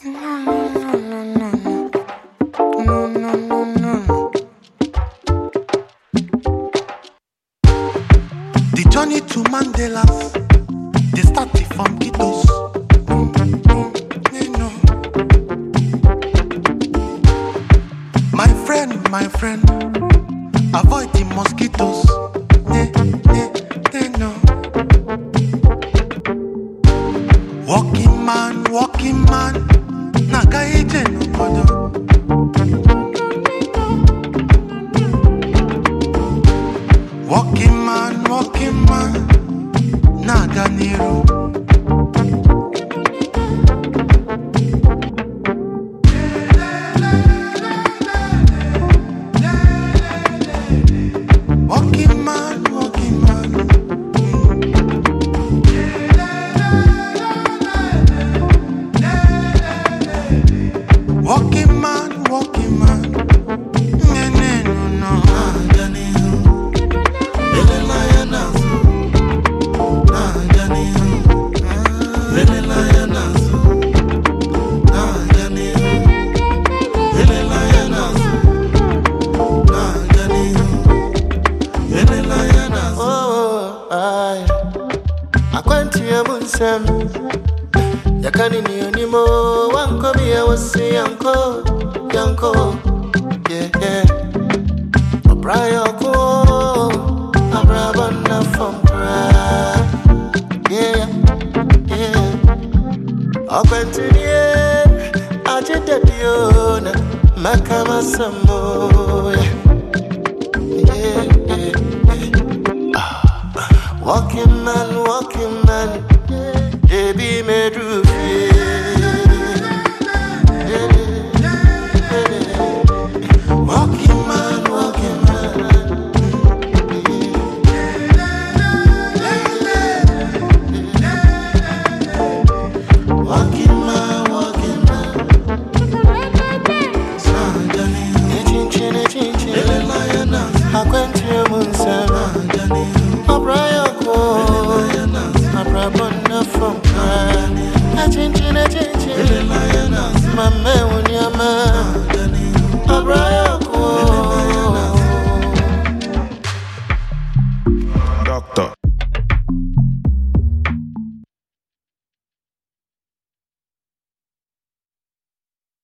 The journey to Mandela's, they started from Kitos. My friend, avoid the mosquitoes. No. Walking man, naga eje no kodo. Walking man, naga niru. Walking man. Yakani ni onimo wanko biya wasi yanko yeah Abraya ko abrabana from pride yeah Akwentiye ajidediona makama samo yeah Walking man